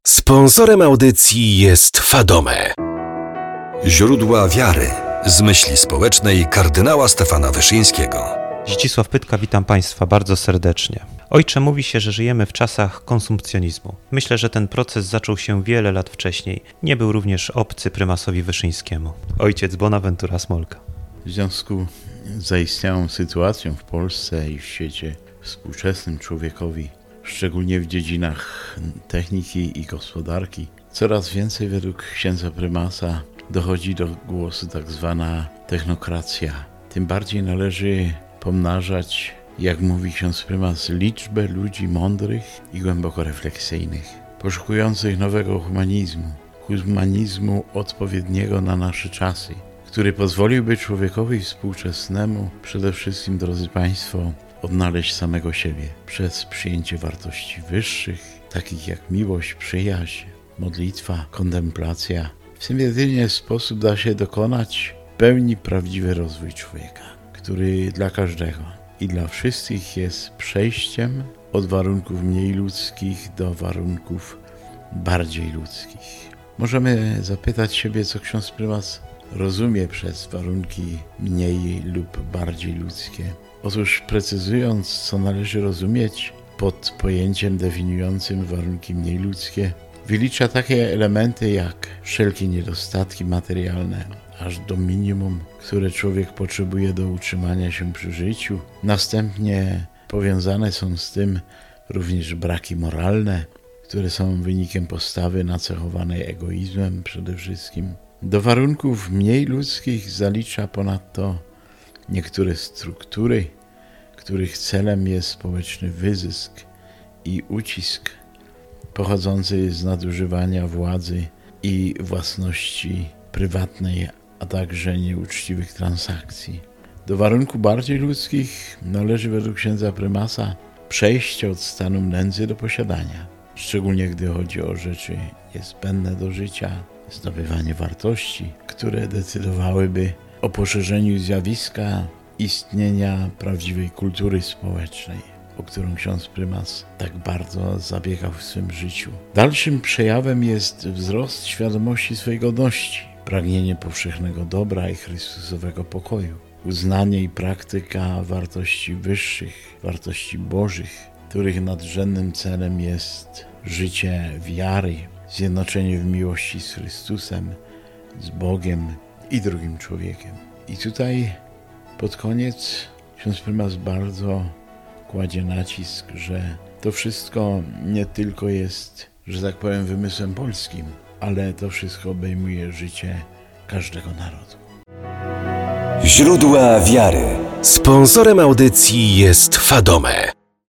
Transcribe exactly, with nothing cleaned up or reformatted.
Sponsorem audycji jest Fadome. Źródła wiary z myśli społecznej kardynała Stefana Wyszyńskiego. Zdzisław Pytka, witam Państwa bardzo serdecznie. Ojcze, mówi się, że żyjemy w czasach konsumpcjonizmu. Myślę, że ten proces zaczął się wiele lat wcześniej. Nie był również obcy prymasowi Wyszyńskiemu. Ojciec Bonaventura Smolka. W związku z zaistniałą sytuacją w Polsce i w świecie współczesnym człowiekowi, szczególnie w dziedzinach techniki i gospodarki, coraz więcej według księdza prymasa dochodzi do głosu tak zwana technokracja. Tym bardziej należy pomnażać, jak mówi ksiądz prymas, liczbę ludzi mądrych i głęboko refleksyjnych, poszukujących nowego humanizmu, humanizmu odpowiedniego na nasze czasy, który pozwoliłby człowiekowi współczesnemu przede wszystkim, drodzy Państwo, odnaleźć samego siebie przez przyjęcie wartości wyższych, takich jak miłość, przyjaźń, modlitwa, kontemplacja. W tym jedynie sposób da się dokonać w pełni prawdziwy rozwój człowieka, który dla każdego i dla wszystkich jest przejściem od warunków mniej ludzkich do warunków bardziej ludzkich. Możemy zapytać siebie, co ksiądz prymas rozumie przez warunki mniej lub bardziej ludzkie. Otóż precyzując, co należy rozumieć pod pojęciem definiującym warunki mniej ludzkie, wylicza takie elementy jak wszelkie niedostatki materialne, aż do minimum, które człowiek potrzebuje do utrzymania się przy życiu. Następnie powiązane są z tym również braki moralne, które są wynikiem postawy nacechowanej egoizmem przede wszystkim. Do warunków mniej ludzkich zalicza ponadto niektóre struktury, których celem jest społeczny wyzysk i ucisk pochodzący z nadużywania władzy i własności prywatnej, a także nieuczciwych transakcji. Do warunków bardziej ludzkich należy według księdza prymasa przejście od stanu nędzy do posiadania, szczególnie gdy chodzi o rzeczy niezbędne do życia, zdobywanie wartości, które decydowałyby o poszerzeniu zjawiska istnienia prawdziwej kultury społecznej, o którą ksiądz prymas tak bardzo zabiegał w swym życiu. Dalszym przejawem jest wzrost świadomości swojej godności, pragnienie powszechnego dobra i Chrystusowego pokoju, uznanie i praktyka wartości wyższych, wartości bożych, których nadrzędnym celem jest życie wiary, zjednoczenie w miłości z Chrystusem, z Bogiem i drugim człowiekiem. I tutaj pod koniec ksiądz prymas bardzo kładzie nacisk, że to wszystko nie tylko jest, że tak powiem, wymysłem polskim, ale to wszystko obejmuje życie każdego narodu. Źródła wiary. Sponsorem audycji jest Fadome.